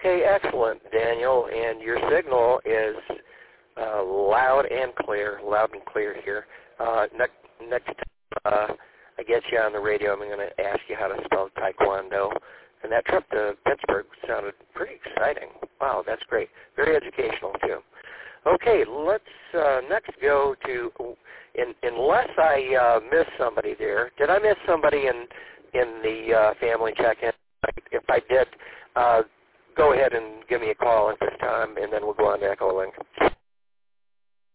Okay, excellent, Daniel. And your signal is loud and clear here. Next time I get you on the radio, I'm going to ask you how to spell Taekwondo. And that trip to Pittsburgh sounded pretty exciting. Wow, that's great. Very educational, too. Okay, let's next go to, unless I missed somebody there. Did I miss somebody in the family check-in? If I did, go ahead and give me a call at this time, and then we'll go on to Echolink.